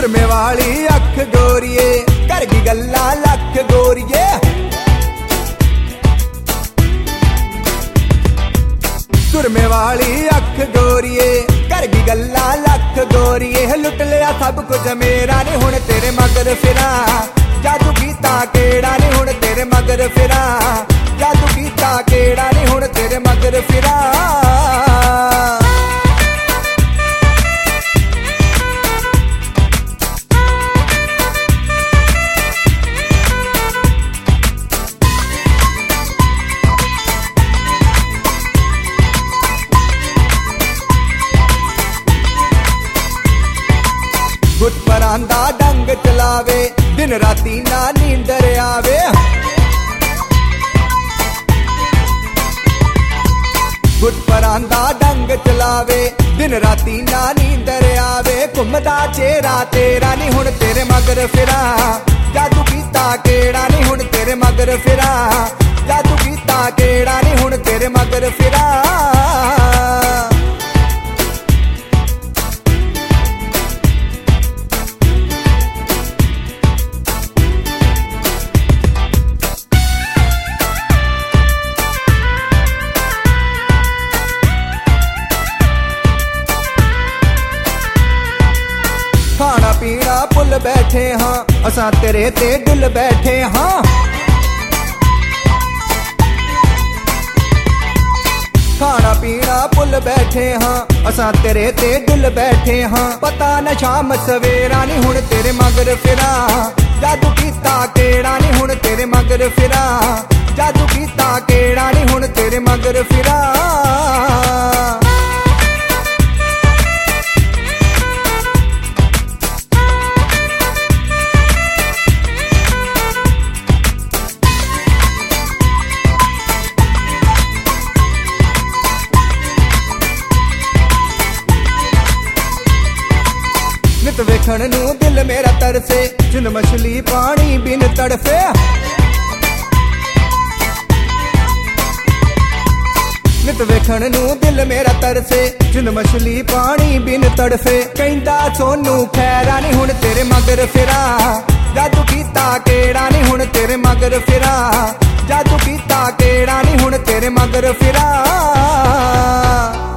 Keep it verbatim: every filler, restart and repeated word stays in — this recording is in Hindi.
सुरमे वाली अख गोरिए कर गई गल्ला लख गोरिए। सुरमे वाली अख गोरिए कर गई गल्ला लख गोरिए। लुट लिया सब कुछ मेरा नी हुण तेरे मगर फिरा। जादू कीता केड़ा नी हुण तेरे मगर फिरा। जादू कीता केड़ा नी हुण तेरे मगर फिरा। गुट परांदा डंग चलावे दिन राती ना नींदर आवे। गुट परांदा डंग चलावे दिन राती ना नींदर आवे। घुमदा चेहरा तेरा नी हुण तेरे मगर फिरा। जादू कीता केड़ा नी हुण तेरे मगर फिरा। जादू कीता केड़ा नी हुण तेरे मगर फिरा। खाना पीना भुल बैठे हाँ असां तेरे ते डुल बैठे हाँ। खाना पीना भुल बैठे हाँ असां तेरे ते डुल बैठे हाँ। पता न शाम सवेरा नी हुण तेरे मगर फिरा। जादू कीता केड़ा नी हुण तेरे मगर फिरा। जादू कीता केड़ा नी हुण तेरे मगर फिरा। नित वेखण नू दिल मेरा तरसे जिन मछली पानी बिन तड़फे। नित वेखण नू दिल मेरा तरसे जिन मछली पानी बिन तड़फे। कहंदा सोनू खैरा नी हुण तेरे मगर फिरा। जादू कीता केड़ा नी हुण तेरे मगर फिरा। जादू कीता केड़ा नी हुण तेरे मगर फिरा।